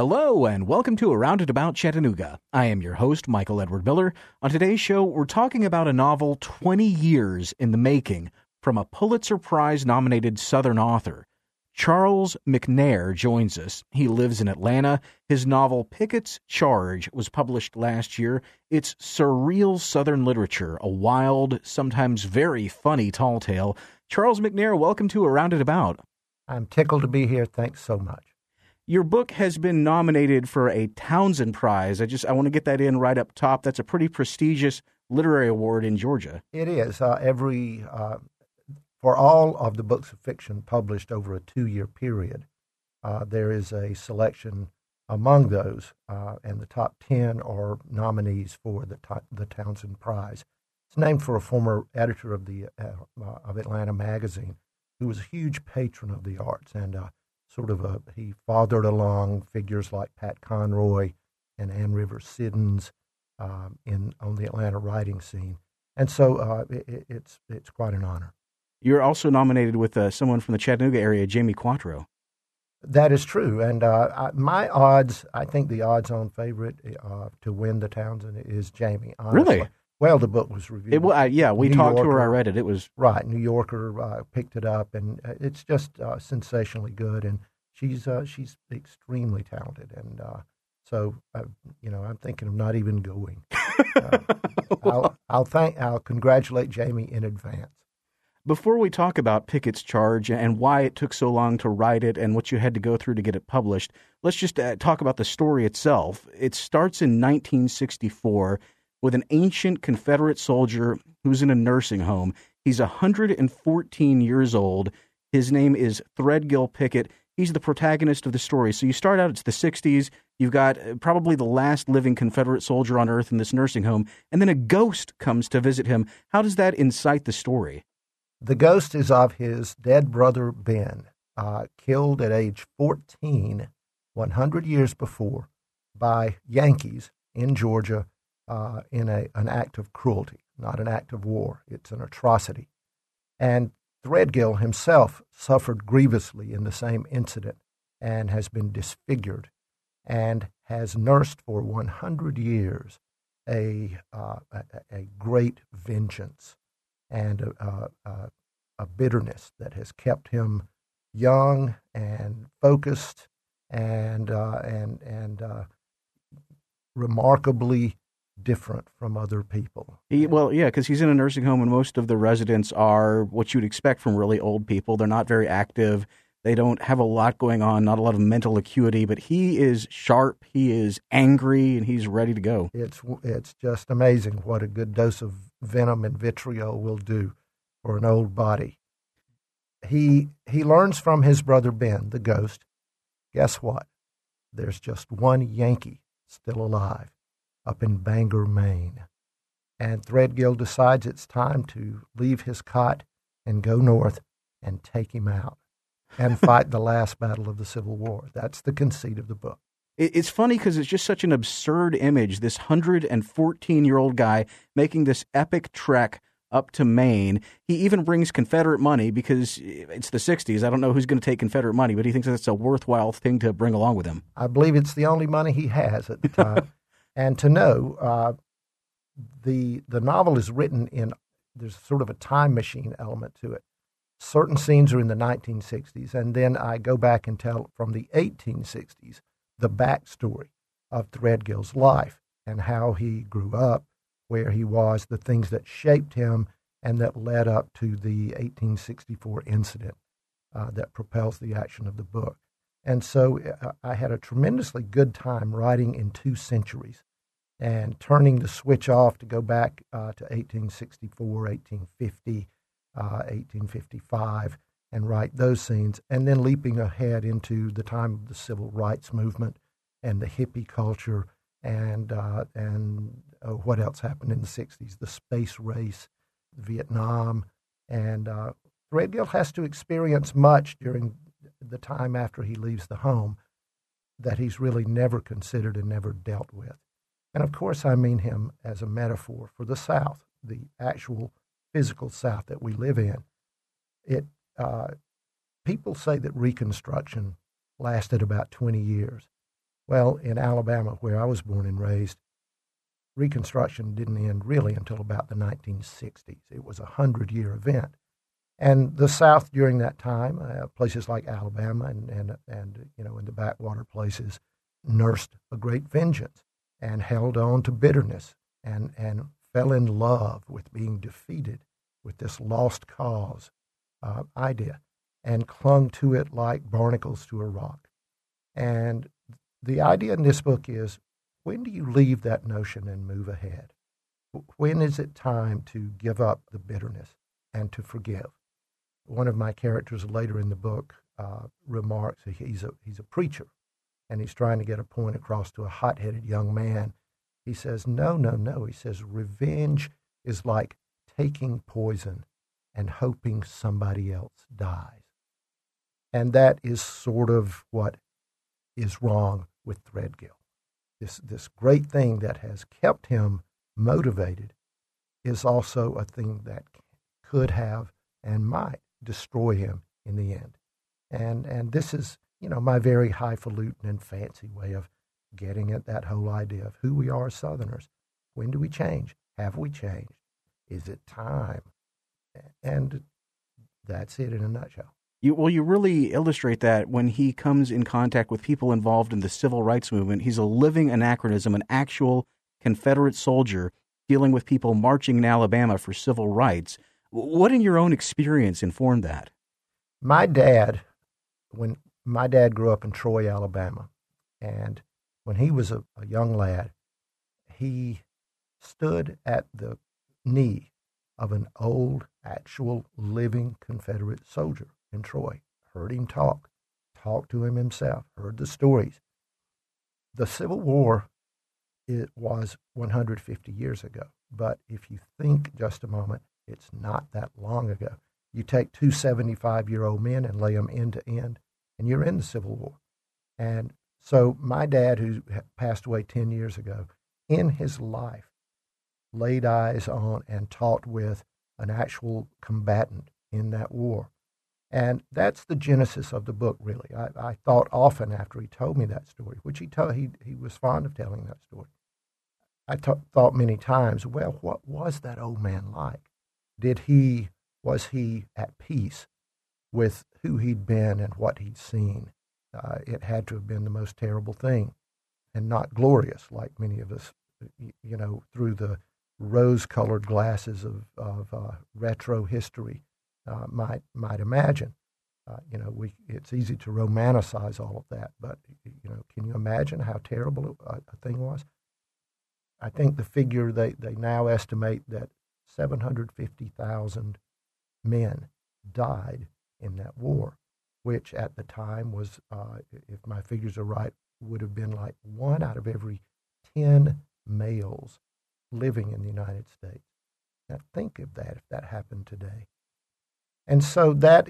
Hello, and welcome to Around and About Chattanooga. I am your host, Michael Edward Miller. On today's show, we're talking about a novel 20 years in the making from a Pulitzer Prize-nominated Southern author. Charles McNair joins us. He lives in Atlanta. His novel Pickett's Charge was published last year. It's surreal Southern literature, a wild, sometimes very funny tall tale. Charles McNair, welcome to Around and About. I'm tickled to be here. Thanks so much. Your book has been nominated for a Townsend Prize. I want to get that in right up top. That's a pretty prestigious literary award in Georgia. It is. For all of the books of fiction published over a 2-year period, there is a selection among those, and the top 10 are nominees for the Townsend Prize. It's named for a former editor of Atlanta Magazine, who was a huge patron of the arts, and he fathered along figures like Pat Conroy and Ann Rivers Siddons on the Atlanta writing scene, and so it's quite an honor. You're also nominated with someone from the Chattanooga area, Jamie Quattro. That is true, and I think the odds-on favorite to win the Townsend is Jamie. Honestly. Really? Well, the book was reviewed. We talked to her. I read it. It was right. New Yorker picked it up, and it's just sensationally good. And she's extremely talented, and so I'm thinking of not even going. I'll congratulate Jamie in advance. Before we talk about Pickett's Charge and why it took so long to write it and what you had to go through to get it published, let's just talk about the story itself. It starts in 1964 with an ancient Confederate soldier who's in a nursing home. He's 114 years old. His name is Threadgill Pickett. He's the protagonist of the story. So you start out, it's the 60s. You've got probably the last living Confederate soldier on Earth in this nursing home, and then a ghost comes to visit him. How does that incite the story? The ghost is of his dead brother, Ben, killed at age 14, 100 years before, by Yankees in Georgia in an act of cruelty, not an act of war. It's an atrocity. And Threadgill himself suffered grievously in the same incident and has been disfigured and has nursed for 100 years a great vengeance and a bitterness that has kept him young and focused and remarkably different from other people. Because he's in a nursing home, and most of the residents are what you'd expect from really old people. They're not very active. They don't have a lot going on, not a lot of mental acuity, but he is sharp, he is angry, and he's ready to go. It's just amazing what a good dose of venom and vitriol will do for an old body. He learns from his brother Ben, the ghost. Guess what? There's just one Yankee still alive up in Bangor, Maine. And Threadgill decides it's time to leave his cot and go north and take him out and fight the last battle of the Civil War. That's the conceit of the book. It's funny because it's just such an absurd image, this 114-year-old guy making this epic trek up to Maine. He even brings Confederate money because it's the 60s. I don't know who's going to take Confederate money, but he thinks that's a worthwhile thing to bring along with him. I believe it's the only money he has at the time. And to know, the novel is written there's sort of a time machine element to it. Certain scenes are in the 1960s, and then I go back and tell from the 1860s the backstory of Threadgill's life and how he grew up, where he was, the things that shaped him, and that led up to the 1864 incident that propels the action of the book. And so I had a tremendously good time writing in 2 centuries and turning the switch off to go back to 1864, 1850, 1855, and write those scenes, and then leaping ahead into the time of the civil rights movement and the hippie culture and what else happened in the 60s, the space race, Vietnam, and Threadgill has to experience much during the time after he leaves the home that he's really never considered and never dealt with. And of course, I mean him as a metaphor for the South, the actual physical South that we live in. People say that Reconstruction lasted about 20 years. Well, in Alabama, where I was born and raised, Reconstruction didn't end really until about the 1960s. It was a 100-year event. And the South during that time, places like Alabama and in the backwater places, nursed a great vengeance and held on to bitterness and fell in love with being defeated, with this lost cause idea, and clung to it like barnacles to a rock. And the idea in this book is, when do you leave that notion and move ahead? When is it time to give up the bitterness and to forgive? One of my characters later in the book remarks he's a preacher, and he's trying to get a point across to a hot-headed young man. He says, no. He says, revenge is like taking poison and hoping somebody else dies. And that is sort of what is wrong with Threadgill. This great thing that has kept him motivated is also a thing that could have and might destroy him in the end. And this is, my very highfalutin and fancy way of getting at that whole idea of who we are as Southerners. When do we change? Have we changed? Is it time? And that's it in a nutshell. You really illustrate that when he comes in contact with people involved in the civil rights movement. He's a living anachronism, an actual Confederate soldier dealing with people marching in Alabama for civil rights. What in your own experience informed that? When my dad grew up in Troy, Alabama, and when he was a young lad, he stood at the knee of an old, actual, living Confederate soldier in Troy, heard him talked to him himself, heard the stories. The Civil War, it was 150 years ago, but if you think just a moment, it's not that long ago. You take two 75-year-old men and lay them end to end, and you're in the Civil War. And so my dad, who passed away 10 years ago, in his life, laid eyes on and talked with an actual combatant in that war. And that's the genesis of the book, really. I thought often after he told me that story, which he was fond of telling that story. I thought many times, well, what was that old man like? Was he at peace with who he'd been and what he'd seen? It had to have been the most terrible thing, and not glorious like many of us, through the rose-colored glasses of retro history might imagine. It's easy to romanticize all of that, but can you imagine how terrible a thing was? I think the figure they now estimate that 750,000 men died in that war, which at the time was, if my figures are right, would have been like 1 out of every 10 males living in the United States. Now think of that if that happened today. And so that's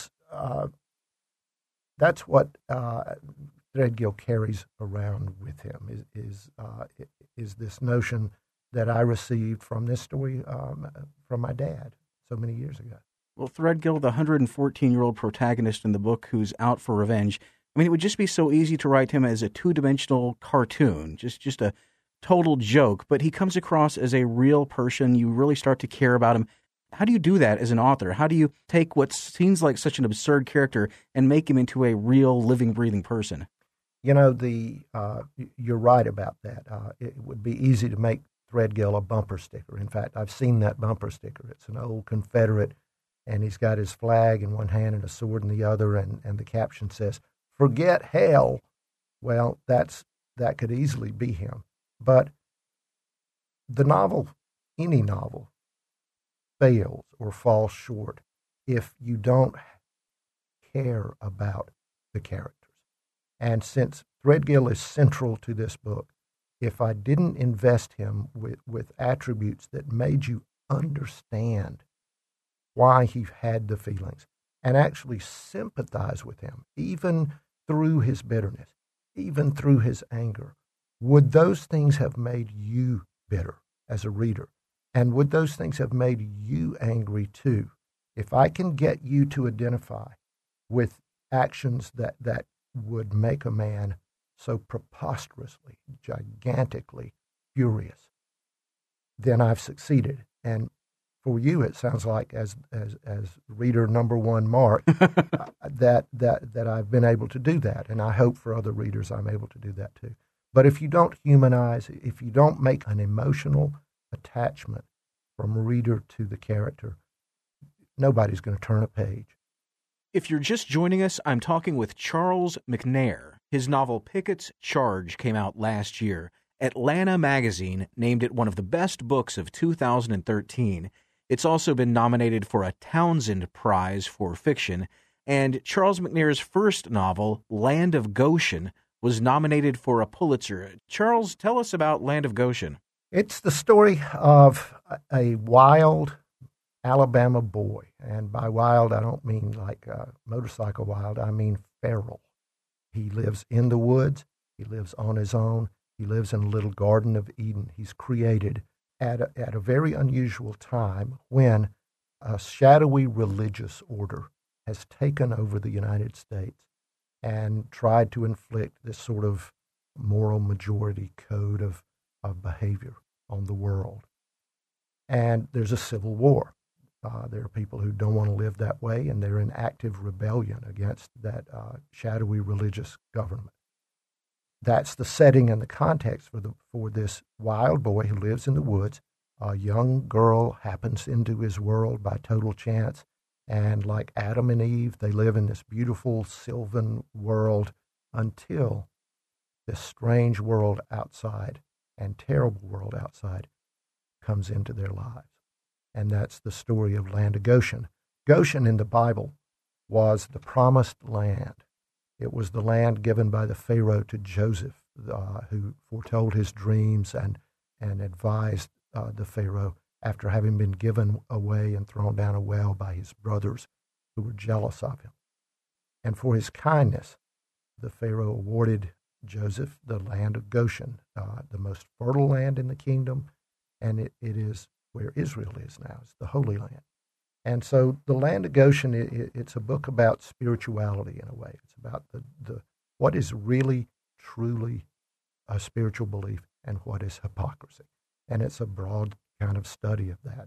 what Threadgill carries around with him is this notion that I received from this story from my dad so many years ago. Well, Threadgill, the 114-year-old protagonist in the book who's out for revenge, it would just be so easy to write him as a two-dimensional cartoon, just a total joke, but he comes across as a real person. You really start to care about him. How do you do that as an author? How do you take what seems like such an absurd character and make him into a real, living, breathing person? You're right about that. It would be easy to make Threadgill a bumper sticker. In fact, I've seen that bumper sticker. It's an old Confederate, and he's got his flag in one hand and a sword in the other, and the caption says, "Forget hell." Well, that could easily be him. But the novel, any novel, fails or falls short if you don't care about the characters. And since Threadgill is central to this book, if I didn't invest him with attributes that made you understand why he had the feelings and actually sympathize with him, even through his bitterness, even through his anger, would those things have made you bitter as a reader? And would those things have made you angry too? If I can get you to identify with actions that would make a man so preposterously, gigantically furious, then I've succeeded. And for you, it sounds like, as reader number one, Mark, that I've been able to do that, and I hope for other readers I'm able to do that too. But if you don't humanize, if you don't make an emotional attachment from reader to the character, nobody's going to turn a page. If you're just joining us, I'm talking with Charles McNair. His novel Pickett's Charge came out last year. Atlanta Magazine named it one of the best books of 2013. It's also been nominated for a Townsend Prize for fiction. And Charles McNair's first novel, Land of Goshen, was nominated for a Pulitzer. Charles, tell us about Land of Goshen. It's the story of a wild Alabama boy. And by wild, I don't mean like motorcycle wild. I mean feral. He lives in the woods. He lives on his own. He lives in a little Garden of Eden he's created at a very unusual time when a shadowy religious order has taken over the United States and tried to inflict this sort of moral majority code of behavior on the world. And there's a civil war. There are people who don't want to live that way, and they're in active rebellion against that shadowy religious government. That's the setting and the context for this wild boy who lives in the woods. A young girl happens into his world by total chance, and like Adam and Eve, they live in this beautiful sylvan world until this strange world outside and terrible world outside comes into their lives. And that's the story of Land of Goshen. Goshen in the Bible was the promised land. It was the land given by the Pharaoh to Joseph, who foretold his dreams and advised the Pharaoh after having been given away and thrown down a well by his brothers who were jealous of him. And for his kindness, the Pharaoh awarded Joseph the land of Goshen, the most fertile land in the kingdom, and it is where Israel is now. It's the Holy Land. And so the Land of Goshen, it's a book about spirituality in a way. It's about the what is really, truly a spiritual belief and what is hypocrisy. And it's a broad kind of study of that.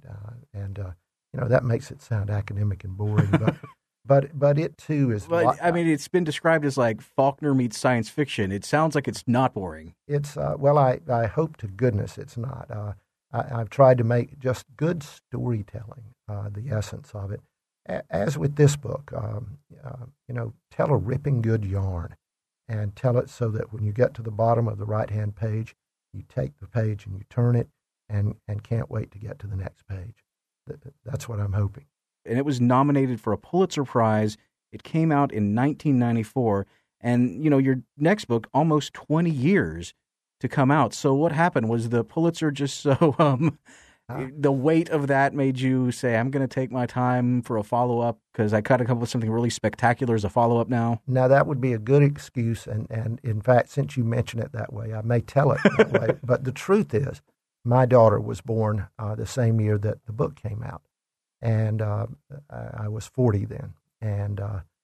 That makes it sound academic and boring, but it too is. Well, I mean, it's been described as like Faulkner meets science fiction. It sounds like it's not boring. It's I hope to goodness it's not. I've tried to make just good storytelling the essence of it. As with this book, tell a ripping good yarn and tell it so that when you get to the bottom of the right-hand page, you take the page and you turn it and can't wait to get to the next page. That's what I'm hoping. And it was nominated for a Pulitzer Prize. It came out in 1994. And, your next book, almost 20 years to come out. So what happened? Was the Pulitzer just so the weight of that made you say, I'm going to take my time for a follow-up because I got to come up with something really spectacular as a follow-up now? Now, that would be a good excuse. And in fact, since you mention it that way, I may tell it that way. But the truth is, my daughter was born the same year that the book came out. And I was 40 then. And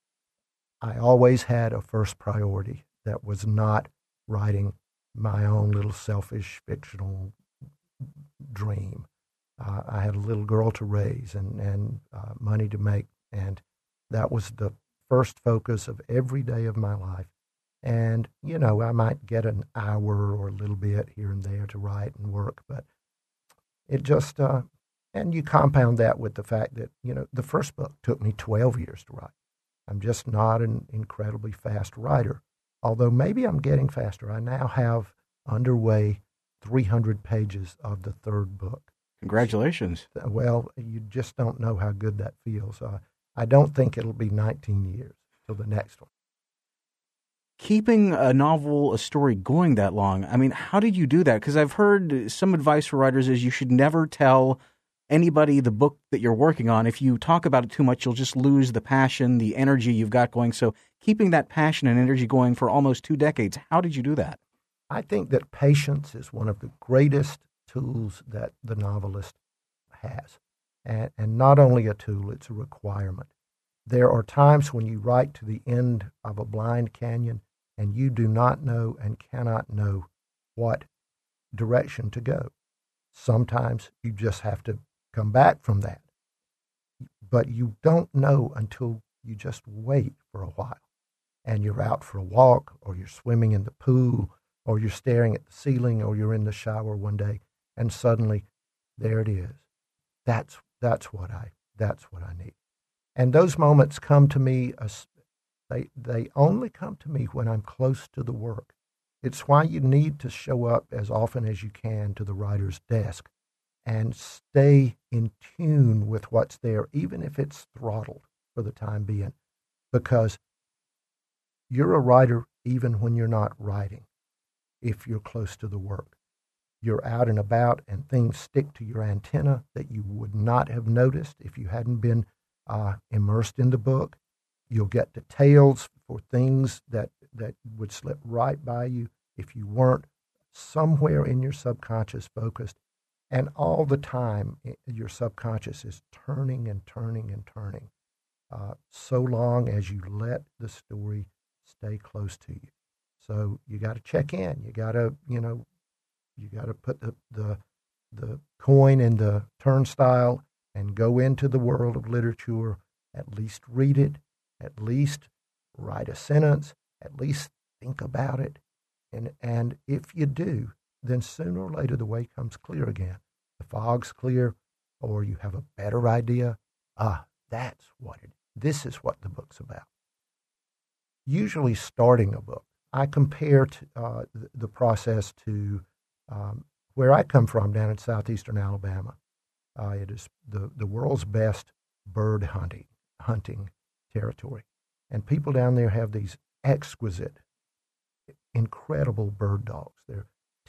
I always had a first priority that was not writing my own little selfish fictional dream. I had a little girl to raise and money to make, and that was the first focus of every day of my life. And, I might get an hour or a little bit here and there to write and work, but it just, and you compound that with the fact that, the first book took me 12 years to write. I'm just not an incredibly fast writer. Although maybe I'm getting faster. I now have underway 300 pages of the third book. Congratulations. Well, you just don't know how good that feels. I don't think it'll be 19 years till the next one. Keeping a novel, a story going that long, I mean, how did you do that? Because I've heard some advice for writers is you should never tell anybody the book that you're working on. If you talk about it too much, you'll just lose the passion, the energy you've got going. So keeping that passion and energy going for almost 2 decades, how did you do that? I think that patience is one of the greatest tools that the novelist has. And not only a tool, it's a requirement. There are times when you write to the end of a blind canyon and you do not know and cannot know what direction to go. Sometimes you just have to come back from that. But you don't know until you just wait for a while. And you're out for a walk, or you're swimming in the pool, or you're staring at the ceiling, or you're in the shower one day, and suddenly there it is. That's what I need. And those moments come to me, they only come to me when I'm close to the work. It's why you need to show up as often as you can to the writer's desk and stay in tune with what's there, even if it's throttled for the time being, because you're a writer even when you're not writing, if you're close to the work. You're out and about, and things stick to your antenna that you would not have noticed if you hadn't been immersed in the book. You'll get details for things that would slip right by you if you weren't somewhere in your subconscious focused. And all the time, your subconscious is turning and turning and turning, so long as you let the story stay close to you. So you got to check in. You got to, you got to put the coin in the turnstile and go into the world of literature. At least read it. At least write a sentence. At least think about it. And if you do, then sooner or later the way comes clear again. The fog's clear, or you have a better idea. That's what it is. This is what the book's about. Usually starting a book, I compare the process to where I come from down in southeastern Alabama. It is the world's best bird hunting territory. And people down there have these exquisite, incredible bird dogs. They're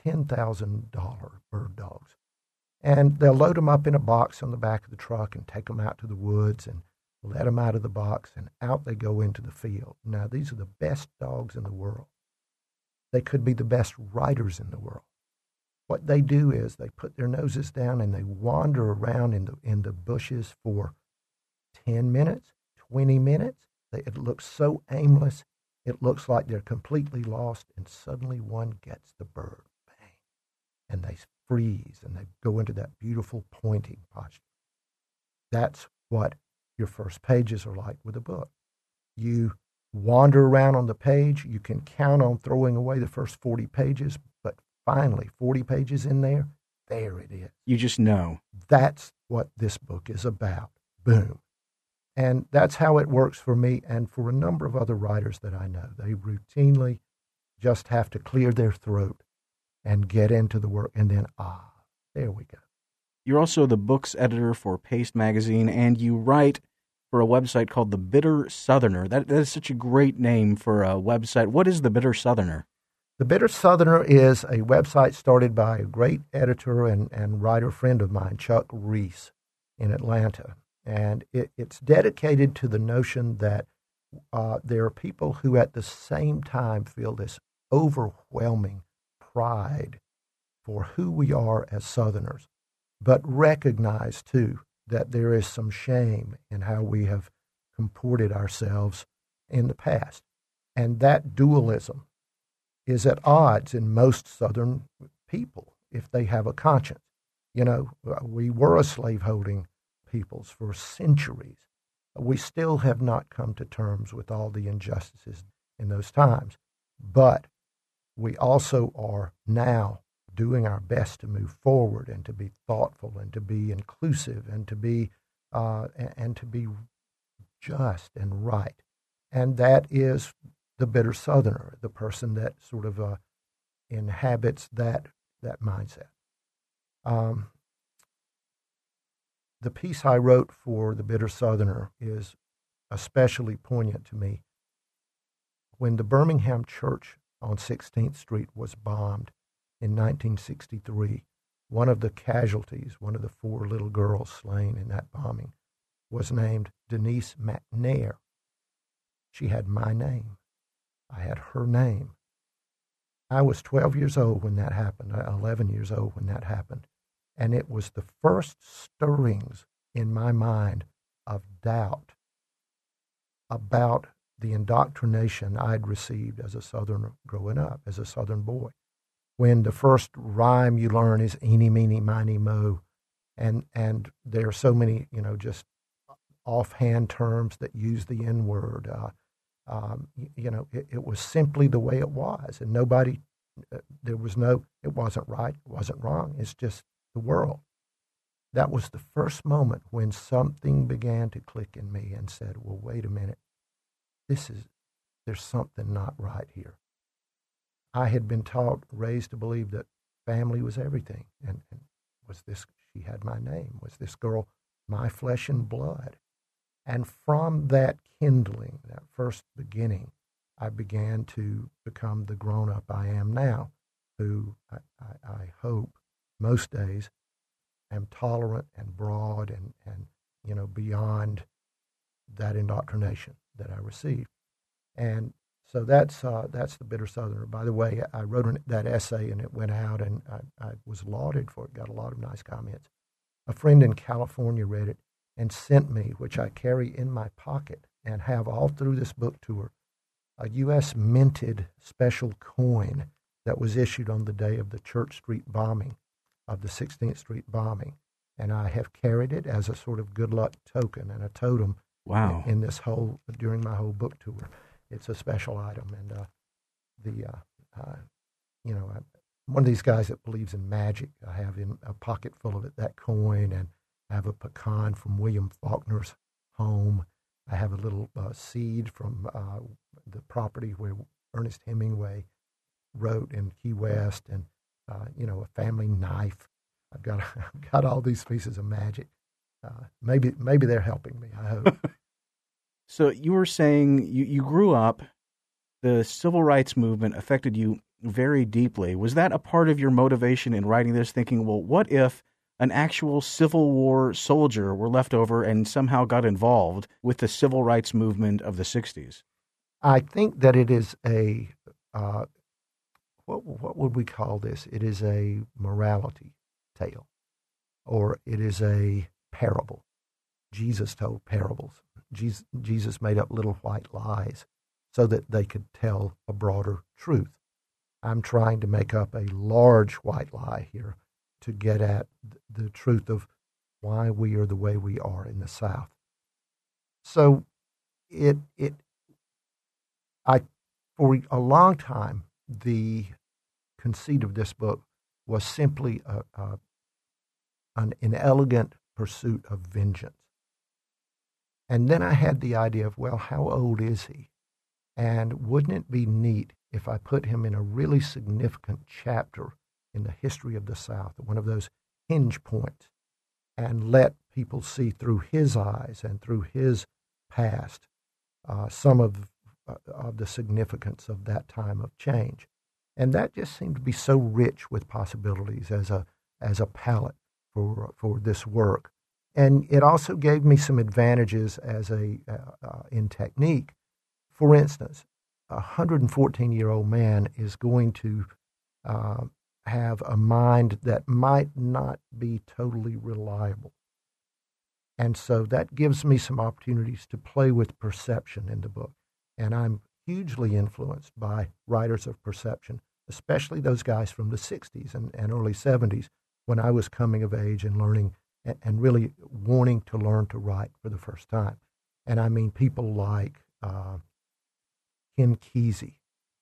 $10,000 bird dogs. And they'll load them up in a box on the back of the truck and take them out to the woods and let them out of the box, and out they go into the field. Now, these are the best dogs in the world. They could be the best writers in the world. What they do is they put their noses down and they wander around in the bushes for 10 minutes, 20 minutes. It looks so aimless. It looks like they're completely lost, and suddenly one gets the bird. Bang. And they freeze, and they go into that beautiful pointing posture. That's what your first pages are like with a book. You wander around on the page. You can count on throwing away the first 40 pages, but finally, 40 pages in there it is. You just know. That's what this book is about. Boom. And that's how it works for me and for a number of other writers that I know. They routinely just have to clear their throat and get into the work, and then, there we go. You're also the books editor for Paste Magazine, and you write for a website called The Bitter Southerner. That is such a great name for a website. What is The Bitter Southerner? The Bitter Southerner is a website started by a great editor and writer friend of mine, Chuck Reese, in Atlanta. And it's dedicated to the notion that there are people who at the same time feel this overwhelming pride for who we are as Southerners, but recognize, too, that there is some shame in how we have comported ourselves in the past. And that dualism is at odds in most Southern people if they have a conscience. We were a slaveholding peoples for centuries. We still have not come to terms with all the injustices in those times, but we also are now doing our best to move forward and to be thoughtful and to be inclusive and to be just and right. And that is the bitter Southerner, the person that sort of inhabits that mindset. The piece I wrote for the Bitter Southerner is especially poignant to me. When the Birmingham church on 16th Street was bombed in 1963, one of the casualties, one of the 4 little girls slain in that bombing, was named Denise McNair. She had my name. I had her name. I was 12 years old when that happened, 11 years old when that happened. And it was the first stirrings in my mind of doubt about the indoctrination I'd received as a Southerner growing up, as a Southern boy. When the first rhyme you learn is eeny, meeny, miny, mo, and there are so many, just offhand terms that use the N-word. It was simply the way it was, and nobody, it wasn't right, it wasn't wrong. It's just the world. That was the first moment when something began to click in me and said, well, wait a minute, there's something not right here. I had been raised to believe that family was everything, and she had my name, was this girl my flesh and blood? And from that kindling, that first beginning, I began to become the grown-up I am now, who I hope most days am tolerant and broad and beyond that indoctrination that I received. And so that's the Bitter Southerner. By the way, I wrote that essay and it went out, and I was lauded for it, got a lot of nice comments. A friend in California read it and sent me, which I carry in my pocket and have all through this book tour, a U.S. minted special coin that was issued on the day of the Church Street bombing, of the 16th Street bombing. And I have carried it as a sort of good luck token and a totem. Wow. During my whole book tour. It's a special item. And I'm one of these guys that believes in magic. I have in a pocket full of it, that coin, and I have a pecan from William Faulkner's home. I have a little seed from the property where Ernest Hemingway wrote in Key West, and a family knife. I've got all these pieces of magic. Maybe they're helping me, I hope. So you were saying you grew up, the civil rights movement affected you very deeply. Was that a part of your motivation in writing this, thinking, well, what if an actual Civil War soldier were left over and somehow got involved with the civil rights movement of the 60s? I think that it is a, what would we call this? It is a morality tale, or it is a parable. Jesus told parables. Jesus made up little white lies so that they could tell a broader truth. I'm trying to make up a large white lie here to get at the truth of why we are the way we are in the South. So for a long time, the conceit of this book was simply an inelegant pursuit of vengeance. And then I had the idea of, well, how old is he? And wouldn't it be neat if I put him in a really significant chapter in the history of the South, one of those hinge points, and let people see through his eyes and through his past some of the significance of that time of change. And that just seemed to be so rich with possibilities as a palette for this work. And it also gave me some advantages in technique. For instance, a 114-year-old man is going to have a mind that might not be totally reliable. And so that gives me some opportunities to play with perception in the book. And I'm hugely influenced by writers of perception, especially those guys from the 60s and early 70s, when I was coming of age and learning and really wanting to learn to write for the first time. And I mean people like Ken Kesey,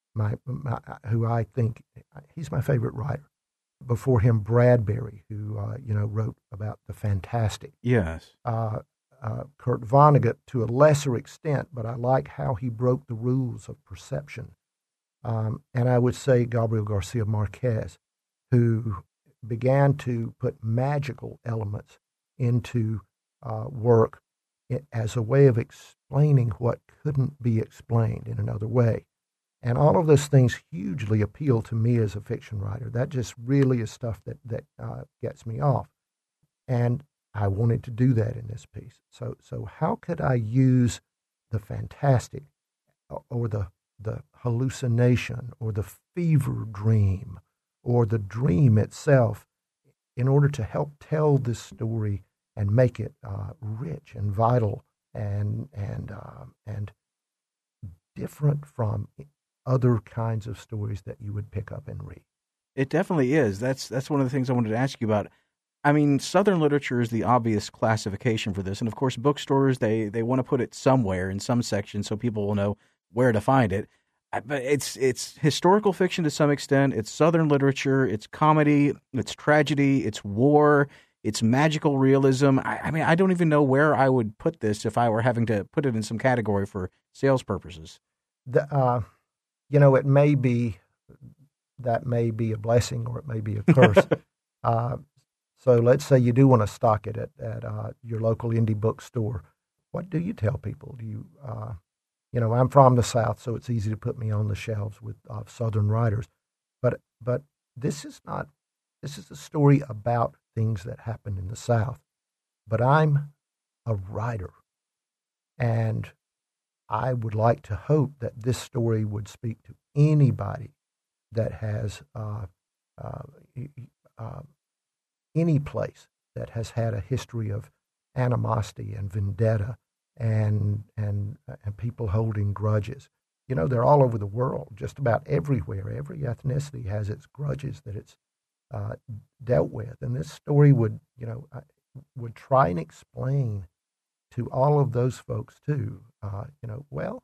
who I think, he's my favorite writer. Before him, Bradbury, who wrote about the fantastic. Yes. Kurt Vonnegut to a lesser extent, but I like how he broke the rules of perception. And I would say Gabriel Garcia Marquez, who began to put magical elements into work as a way of explaining what couldn't be explained in another way. And all of those things hugely appeal to me as a fiction writer. That just really is stuff that gets me off. And I wanted to do that in this piece. So how could I use the fantastic or the hallucination or the fever dream or the dream itself in order to help tell this story and make it rich and vital and different from other kinds of stories that you would pick up and read. It definitely is. That's one of the things I wanted to ask you about. I mean, Southern literature is the obvious classification for this, and of course, bookstores they want to put it somewhere in some section so people will know where to find it. But it's historical fiction to some extent. It's Southern literature. It's comedy. It's tragedy. It's war. It's magical realism. I mean, I don't even know where I would put this if I were having to put it in some category for sales purposes. It may be that may be a blessing or it may be a curse. So let's say you do want to stock it at your local indie bookstore. What do you tell people? Do you, I'm from the South, so it's easy to put me on the shelves with Southern writers. But this is a story about things that happened in the South. But I'm a writer, and I would like to hope that this story would speak to anybody that has any place that has had a history of animosity and vendetta and people holding grudges. They're all over the world, just about everywhere. Every ethnicity has its grudges that it's dealt with, and this story would try and explain to all of those folks too. Well,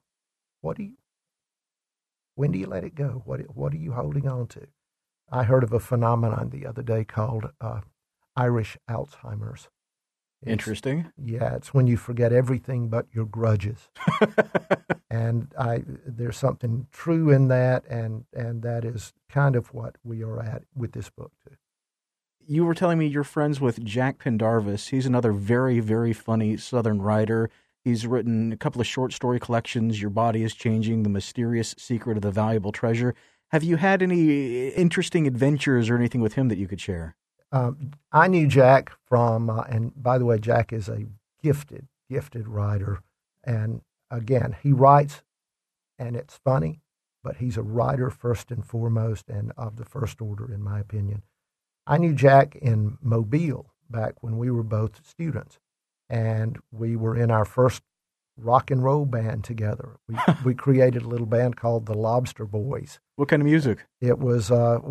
when do you let it go? What are you holding on to? I heard of a phenomenon the other day called Irish Alzheimer's. Interesting. Yeah, it's when you forget everything but your grudges. And there's something true in that, and that is kind of what we are at with this book too. You were telling me you're friends with Jack Pendarvis. He's another very, very funny Southern writer. He's written a couple of short story collections, Your Body is Changing, The Mysterious Secret of the Valuable Treasure. Have you had any interesting adventures or anything with him that you could share? I knew Jack from, and by the way, Jack is a gifted writer. And again, he writes, and it's funny, but he's a writer first and foremost, and of the first order, in my opinion. I knew Jack in Mobile back when we were both students, and we were in our first rock and roll band together. We created a little band called the Lobster Boys. What kind of music? It was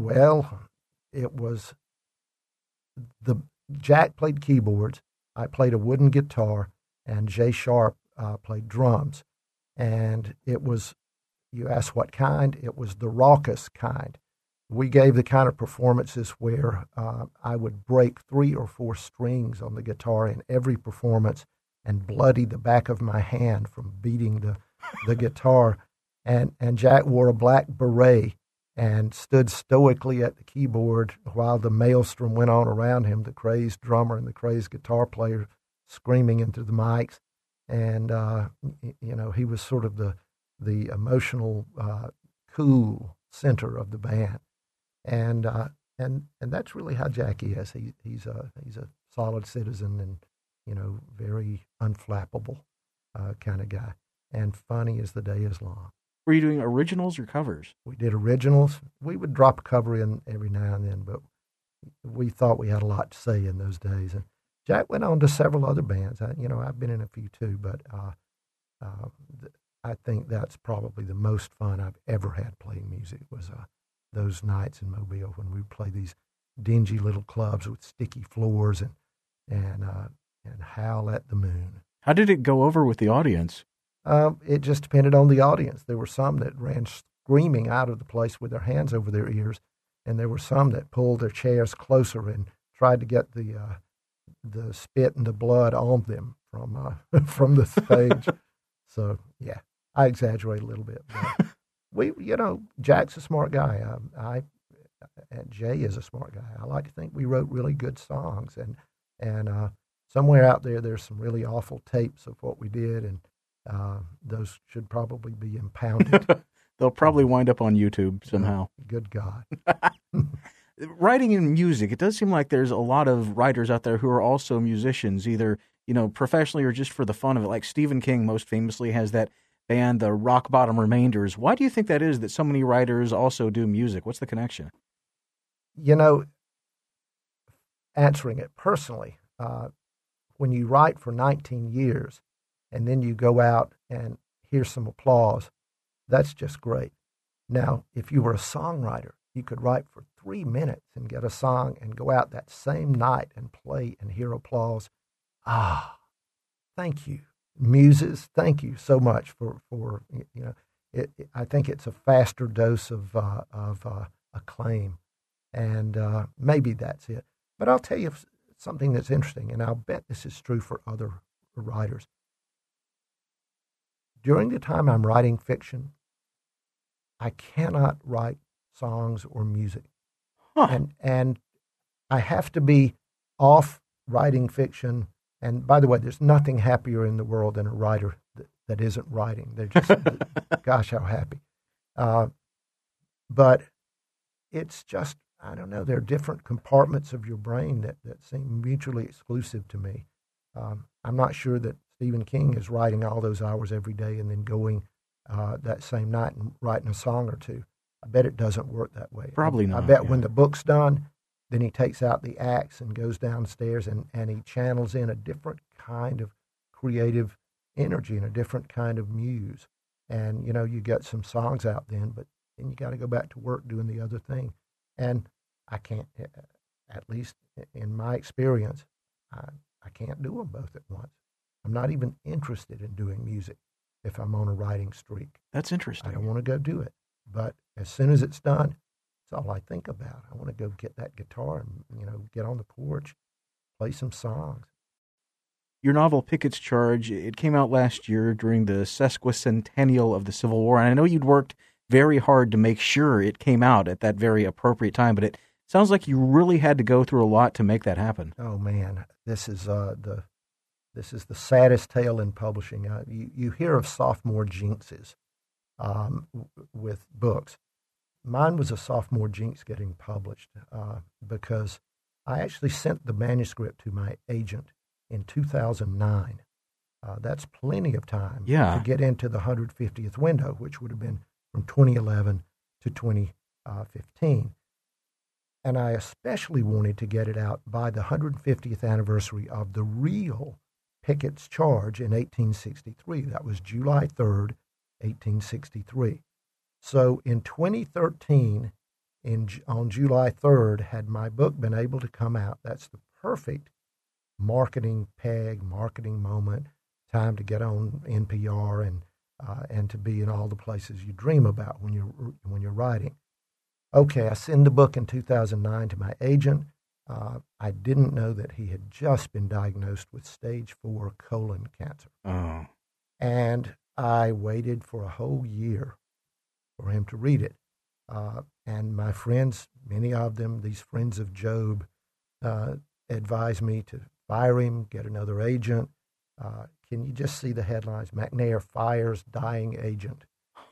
Jack played keyboards, I played a wooden guitar, and Jay Sharp played drums. And it was, you asked what kind? It was the raucous kind. We gave the kind of performances where I would break 3 or 4 strings on the guitar in every performance and bloody the back of my hand from beating the guitar. And Jack wore a black beret and stood stoically at the keyboard while the maelstrom went on around him, the crazed drummer and the crazed guitar player screaming into the mics. And, he was sort of the emotional, cool center of the band. And that's really how Jackie is. He's a solid citizen and, very unflappable kind of guy, and funny as the day is long. Were you doing originals or covers? We did originals. We would drop a cover in every now and then, but we thought we had a lot to say in those days. And Jack went on to several other bands. I've been in a few too, but I think that's probably the most fun I've ever had playing music was those nights in Mobile when we would play these dingy little clubs with sticky floors and howl at the moon. How did it go over with the audience? It just depended on the audience. There were some that ran screaming out of the place with their hands over their ears, and there were some that pulled their chairs closer and tried to get the spit and the blood on them from the stage. So yeah, I exaggerate a little bit. But Jack's a smart guy. And Jay is a smart guy. I like to think we wrote really good songs, and somewhere out there's some really awful tapes of what we did, and those should probably be impounded. They'll probably wind up on YouTube somehow. Good God. Writing in music, it does seem like there's a lot of writers out there who are also musicians, either professionally or just for the fun of it. Like Stephen King most famously has that band, the Rock Bottom Remainders. Why do you think that is that so many writers also do music? What's the connection? Answering it personally, when you write for 19 years and then you go out and hear some applause, that's just great. Now, if you were a songwriter, you could write for 3 minutes and get a song and go out that same night and play and hear applause. Ah, thank you, muses. Thank you so much for I think it's a faster dose of acclaim, and maybe that's it. But I'll tell you something that's interesting, and I'll bet this is true for other writers. During the time I'm writing fiction, I cannot write songs or music. Huh. And I have to be off writing fiction. And by the way, there's nothing happier in the world than a writer that isn't writing. They're just, gosh, how happy. But it's just, I don't know, there are different compartments of your brain that seem mutually exclusive to me. I'm not sure that Stephen King is writing all those hours every day and then going that same night and writing a song or two. I bet it doesn't work that way. Probably not. I bet when the book's done, then he takes out the axe and goes downstairs and he channels in a different kind of creative energy and a different kind of muse. And, you get some songs out then, but then you got to go back to work doing the other thing. And I can't, at least in my experience, I can't do them both at once. I'm not even interested in doing music if I'm on a writing streak. That's interesting. I don't want to go do it. But as soon as it's done, it's all I think about. I want to go get that guitar and, get on the porch, play some songs. Your novel, Pickett's Charge, it came out last year during the sesquicentennial of the Civil War, and I know you'd worked very hard to make sure it came out at that very appropriate time, but it sounds like you really had to go through a lot to make that happen. Oh, man, this is the saddest tale in publishing. You hear of sophomore jinxes with books. Mine was a sophomore jinx getting published because I actually sent the manuscript to my agent in 2009. That's plenty of time to get into the 150th window, which would have been from 2011 to 2015. And I especially wanted to get it out by the 150th anniversary of the real Pickett's Charge in 1863. That was July 3rd, 1863. So in 2013, on July 3rd, had my book been able to come out, that's the perfect marketing moment, time to get on NPR and to be in all the places you dream about when you're writing. Okay, I send the book in 2009 to my agent. I didn't know that he had just been diagnosed with stage 4 colon cancer. Oh. And I waited for a whole year for him to read it. And my friends, many of them, these friends of Job, advised me to fire him, get another agent. Can you just see the headlines? McNair fires dying agent.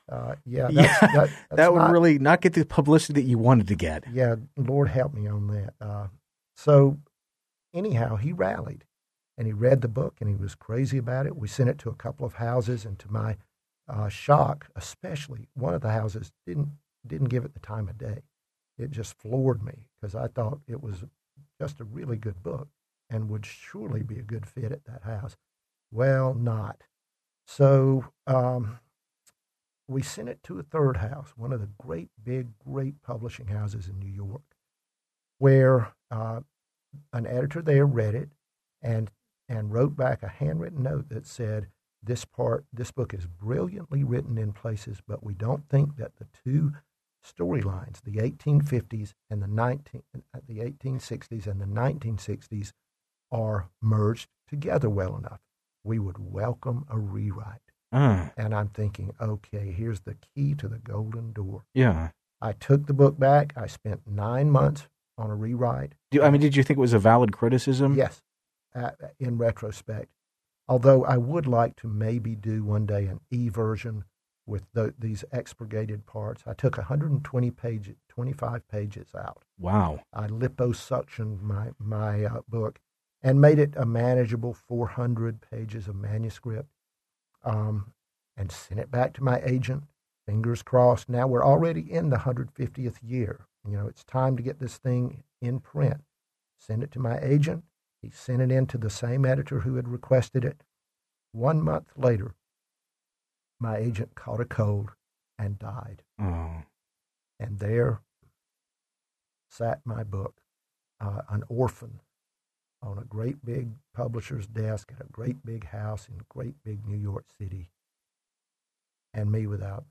That would really not get the publicity that you wanted to get. Yeah, Lord help me on that. So anyhow, he rallied, and he read the book, and he was crazy about it. We sent it to a couple of houses, and to my shock, especially one of the houses didn't give it the time of day. It just floored me because I thought it was just a really good book and would surely be a good fit at that house. Well, not. So we sent it to a third house, one of the great publishing houses in New York, where an editor there read it and wrote back a handwritten note that said, this book is brilliantly written in places, but we don't think that the two storylines, the 1850s and the 1860s and the 1960s, are merged together well enough. We would welcome a rewrite. And I'm thinking, okay, here's the key to the golden door. Yeah. I took the book back. I spent 9 months on a rewrite. Did you think it was a valid criticism? Yes, in retrospect. Although I would like to maybe do one day an e-version with these expurgated parts. I took 25 pages out. Wow. I liposuctioned my book and made it a manageable 400 pages of manuscript. And sent it back to my agent. Fingers crossed. Now we're already in the 150th year. It's time to get this thing in print. Send it to my agent. He sent it in to the same editor who had requested it. 1 month later, my agent caught a cold and died. Oh. And there sat my book, an orphan, on a great big publisher's desk at a great big house in great big New York City, and me without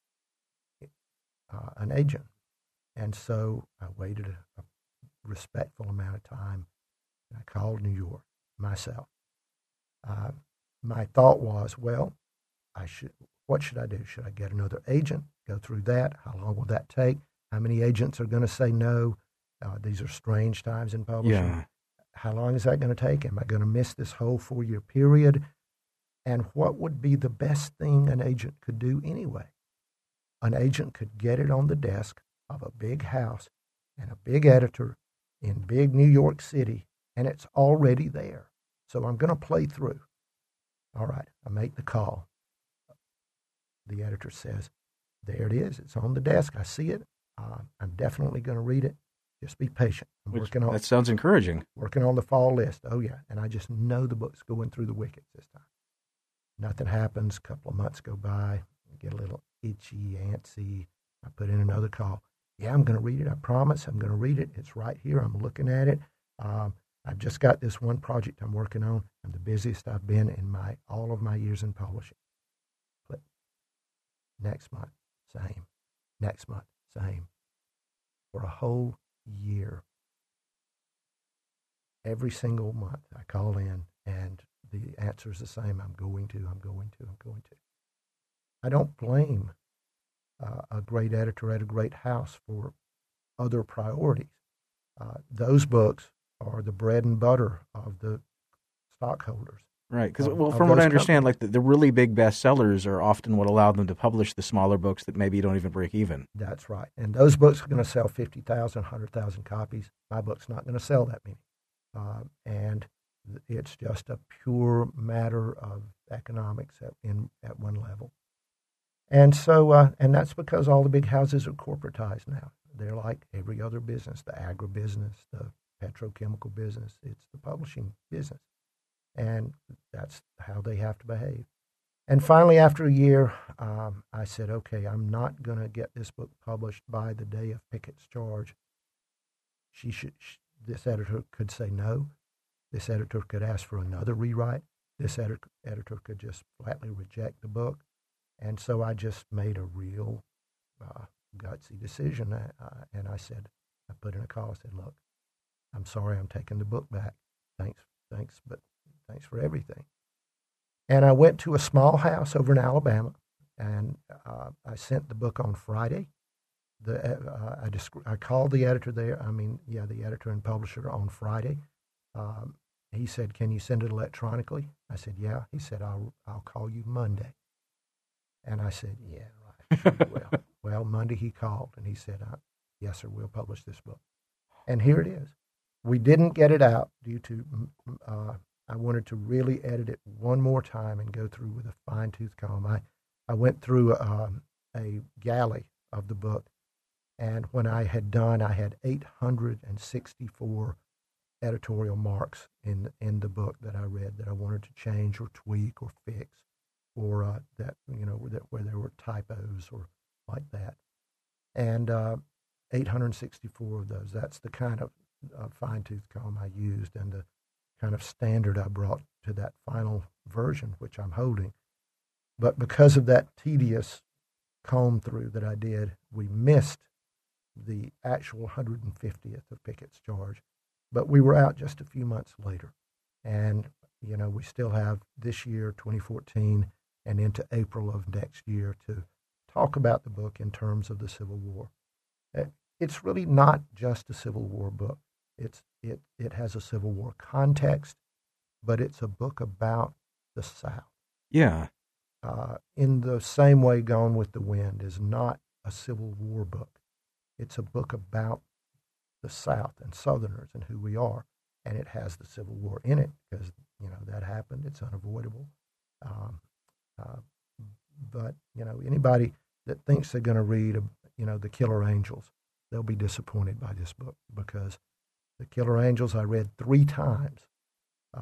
an agent. And so I waited a respectful amount of time, and I called New York myself. My thought was, well, what should I do? Should I get another agent, go through that? How long will that take? How many agents are going to say no? These are strange times in publishing. Yeah. How long is that going to take? Am I going to miss this whole 4-year period? And what would be the best thing an agent could do anyway? An agent could get it on the desk of a big house and a big editor in big New York City, and it's already there. So I'm going to play through. All right, I make the call. The editor says, there it is. It's on the desk. I see it. I'm definitely going to read it. Just be patient. That sounds encouraging. Working on the fall list. Oh, yeah. And I just know the book's going through the wickets this time. Nothing happens. A couple of months go by. I get a little itchy, antsy. I put in another call. Yeah, I'm going to read it. I promise I'm going to read it. It's right here. I'm looking at it. I've just got this one project I'm working on. I'm the busiest I've been in all of my years in publishing. Click. Next month, same. Next month, same. For a whole year. Every single month I call in and the answer is the same. I'm going to. I don't blame a great editor at a great house for other priorities. Those books are the bread and butter of the stockholders. Right, because from what I understand, companies. like the really big bestsellers are often what allow them to publish the smaller books that maybe don't even break even. That's right. And those books are going to sell 50,000, 100,000 copies. My book's not going to sell that many. And it's just a pure matter of economics at one level. And so, and that's because all the big houses are corporatized now. They're like every other business, the agribusiness, the petrochemical business. It's the publishing business. And that's how they have to behave. And finally, after a year, I said, okay, I'm not going to get this book published by the day of Pickett's charge. This editor could say no. This editor could ask for another rewrite. This editor could just flatly reject the book. And so I just made a real gutsy decision. And I put in a call. I said, look, I'm sorry, I'm taking the book back. Thanks, but thanks for everything. And I went to a small house over in Alabama, and I sent the book on Friday. I called the editor there. The editor and publisher on Friday. He said, "Can you send it electronically?" I said, "Yeah." He said, "I'll call you Monday." And I said, "Yeah, right, sure you will." Well, Monday he called and he said, "Yes, sir, we'll publish this book." And here it is. We didn't get it out due to I wanted to really edit it one more time and go through with a fine-tooth comb. I went through a galley of the book, and when I had done, I had 864 editorial marks in the book that I read that I wanted to change or tweak or fix, or where there were typos or like that. And 864 of those. That's the kind of fine-tooth comb I used and the kind of standard I brought to that final version, which I'm holding. But because of that tedious comb through that I did, we missed the actual 150th of Pickett's charge. But we were out just a few months later. And, we still have this year, 2014, and into April of next year to talk about the book in terms of the Civil War. It's really not just a Civil War book. It has a Civil War context, but it's a book about the South. Yeah. In the same way Gone with the Wind is not a Civil War book. It's a book about the South and Southerners and who we are. And it has the Civil War in it because, that happened. It's unavoidable. But anybody that thinks they're going to read, The Killer Angels, they'll be disappointed by this book because The Killer Angels I read 3 times,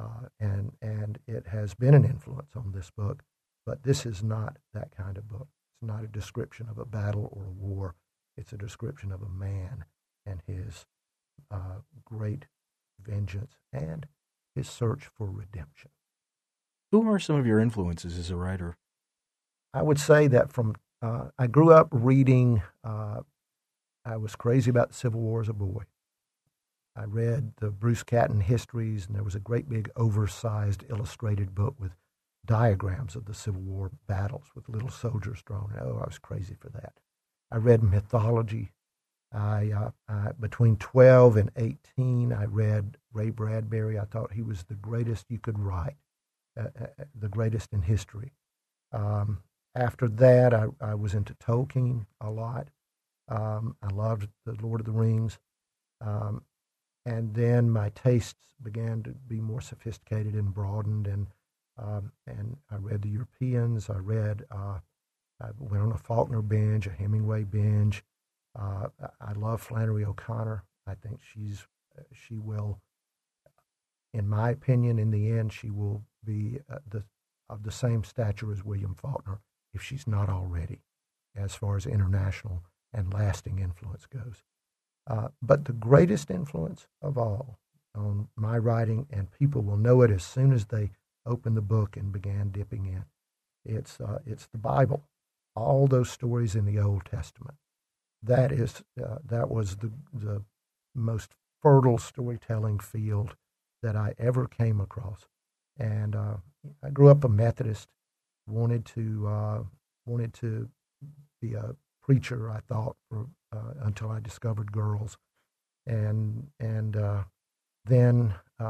and it has been an influence on this book, but this is not that kind of book. It's not a description of a battle or a war. It's a description of a man and his great vengeance and his search for redemption. Who are some of your influences as a writer? I would say that I grew up reading, I was crazy about the Civil War as a boy. I read the Bruce Catton histories, and there was a great big oversized illustrated book with diagrams of the Civil War battles with little soldiers drawn. Oh, I was crazy for that. I read mythology. Between 12 and 18, I read Ray Bradbury. I thought he was the greatest you could write, the greatest in history. After that, I was into Tolkien a lot. I loved The Lord of the Rings. And then my tastes began to be more sophisticated and broadened, and I read the Europeans. I went on a Faulkner binge, a Hemingway binge. I love Flannery O'Connor. I think she will, in my opinion, in the end, she will be of the same stature as William Faulkner, if she's not already, as far as international and lasting influence goes. But the greatest influence of all on my writing, and people will know it as soon as they open the book and began dipping in, it's the Bible. All those stories in the Old Testament. That was the most fertile storytelling field that I ever came across. And I grew up a Methodist. Wanted to be a preacher, I thought, until I discovered girls, and then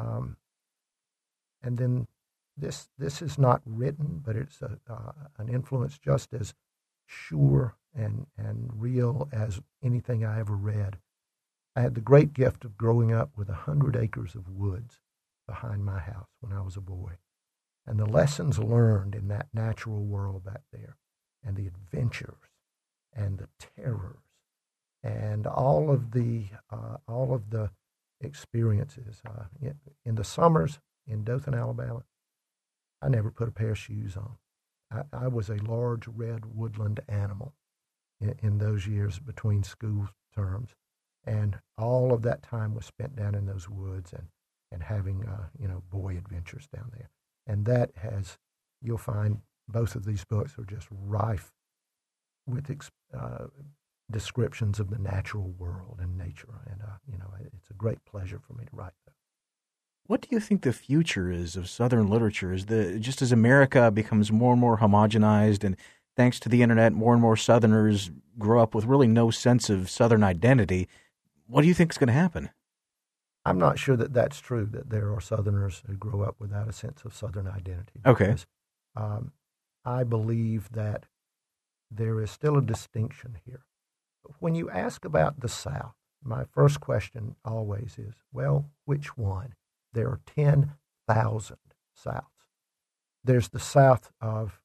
this is not written, but it's an influence just as sure and real as anything I ever read. I had the great gift of growing up with 100 acres of woods behind my house when I was a boy, and the lessons learned in that natural world back there, and the adventures and the terrors and all of the experiences. In the summers in Dothan, Alabama, I never put a pair of shoes on. I was a large red woodland animal in those years between school terms, and all of that time was spent down in those woods and having boy adventures down there. And that you'll find both of these books are just rife with descriptions of the natural world and nature, and it's a great pleasure for me to write them. What do you think the future is of Southern literature? Just as America becomes more and more homogenized, and thanks to the internet, more and more Southerners grow up with really no sense of Southern identity, what do you think is going to happen? I'm not sure that that's true, that there are Southerners who grow up without a sense of Southern identity. Okay. Because, I believe that there is still a distinction here. When you ask about the South, my first question always is, well, which one? There are 10,000 Souths. There's the South of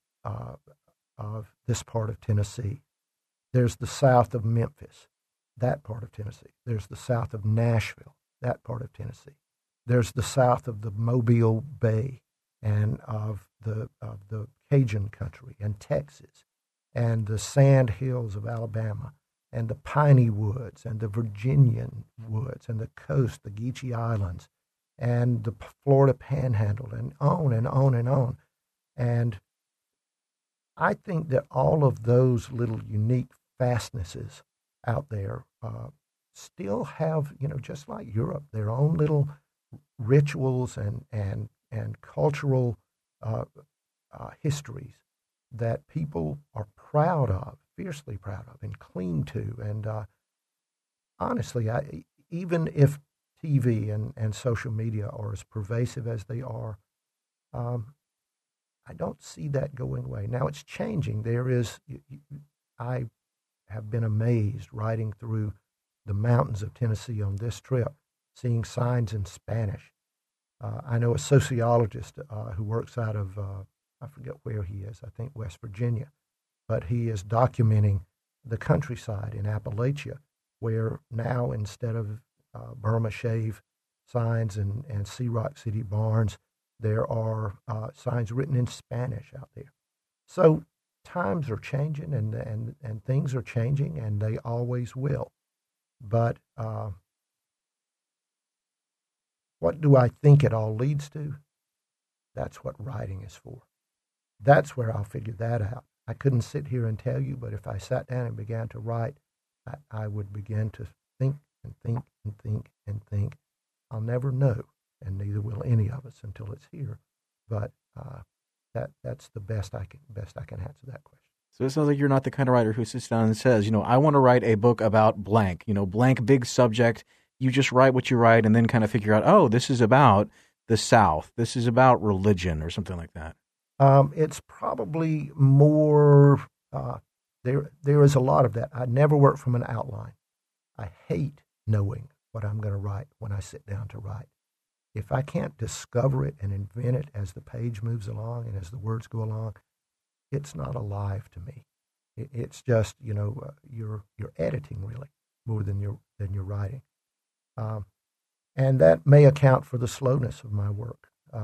this part of Tennessee. There's the South of Memphis, that part of Tennessee. There's the South of Nashville, that part of Tennessee. There's the South of the Mobile Bay and of the Cajun country and Texas, and the sand hills of Alabama, and the piney woods, and the Virginian woods, and the coast, the Geechee Islands, and the Florida Panhandle, and on and on and on. And I think that all of those little unique fastnesses out there still have, just like Europe, their own little rituals and cultural histories that people are proud of, fiercely proud of, and cling to. And honestly, even if TV and social media are as pervasive as they are, I don't see that going away. Now it's changing. I have been amazed riding through the mountains of Tennessee on this trip, seeing signs in Spanish. I know a sociologist who works out of, I forget where he is, I think West Virginia, but he is documenting the countryside in Appalachia, where now instead of Burma Shave signs and Sea Rock City barns, there are signs written in Spanish out there. So times are changing and things are changing, and they always will. But what do I think it all leads to? That's what writing is for. That's where I'll figure that out. I couldn't sit here and tell you, but if I sat down and began to write, I would begin to think and think and think and think. I'll never know, and neither will any of us until it's here. But that's the best I can answer that question. So it sounds like you're not the kind of writer who sits down and says, I want to write a book about blank, blank big subject. You just write what you write and then kind of figure out, oh, this is about the South. This is about religion or something like that. It's probably more, there is a lot of that. I never work from an outline. I hate knowing what I'm going to write when I sit down to write. If I can't discover it and invent it as the page moves along and as the words go along, it's not alive to me. It's just, you're editing really more than you're writing. And that may account for the slowness of my work.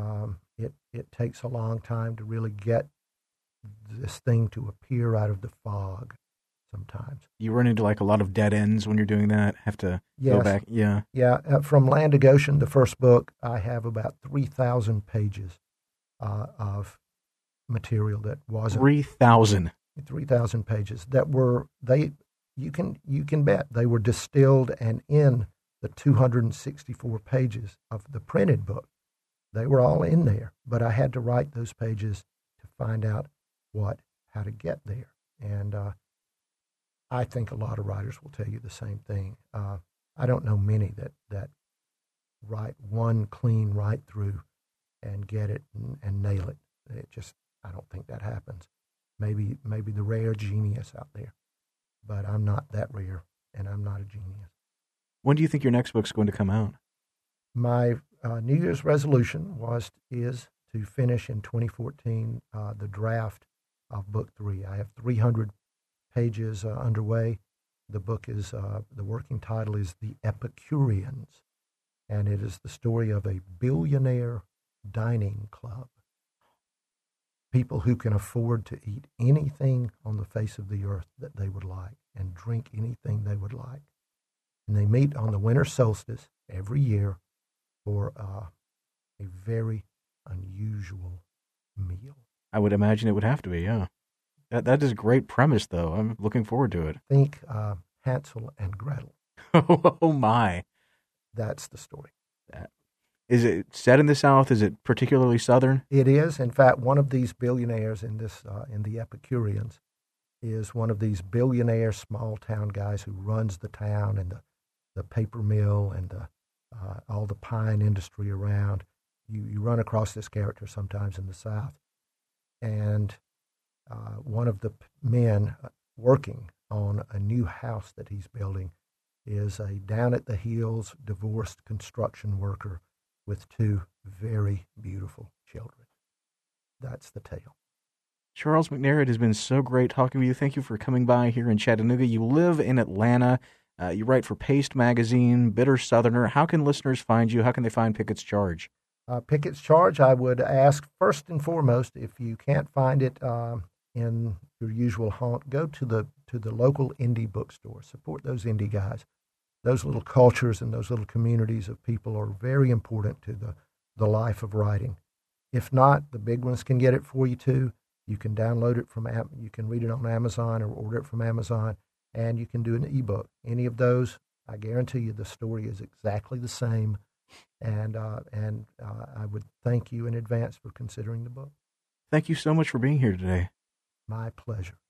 It takes a long time to really get this thing to appear out of the fog sometimes. You run into like a lot of dead ends when you're doing that? Have to go back? Yeah. Yeah. From Land to Goshen, the first book, I have about 3,000 pages of material that wasn't 3,000 pages that were you can bet they were distilled and in the 264 pages of the printed book. They were all in there, but I had to write those pages to find out how to get there. And I think a lot of writers will tell you the same thing. I don't know many that write one clean write through and get it and nail it. I don't think that happens. Maybe the rare genius out there, but I'm not that rare, and I'm not a genius. When do you think your next book's going to come out? My New Year's resolution is to finish in 2014 the draft of Book 3. I have 300 pages underway. The book is the working title is The Epicureans, and it is the story of a billionaire dining club. People who can afford to eat anything on the face of the earth that they would like and drink anything they would like. And they meet on the winter solstice every year for a very unusual meal. I would imagine it would have to be, yeah. That is a great premise, though. I'm looking forward to it. Think Hansel and Gretel. Oh, my. That's the story. Is it set in the South? Is it particularly Southern? It is. In fact, one of these billionaires in the Epicureans is one of these billionaire small town guys who runs the town and the paper mill and all the pine industry around. You run across this character sometimes in the South. And one of the men working on a new house that he's building is a down-at-the-heels divorced construction worker with two very beautiful children. That's the tale. Charles McNair, it has been so great talking with you. Thank you for coming by here in Chattanooga. You live in Atlanta. You write for Paste Magazine, Bitter Southerner. How can listeners find you? How can they find Pickett's Charge? Pickett's Charge, I would ask first and foremost, if you can't find it in your usual haunt, go to the local indie bookstore. Support those indie guys. Those little cultures and those little communities of people are very important to the life of writing. If not, the big ones can get it for you too. You can download it you can read it on Amazon or order it from Amazon, and you can do an ebook. Any of those, I guarantee you the story is exactly the same. And I would thank you in advance for considering the book. Thank you so much for being here today. My pleasure.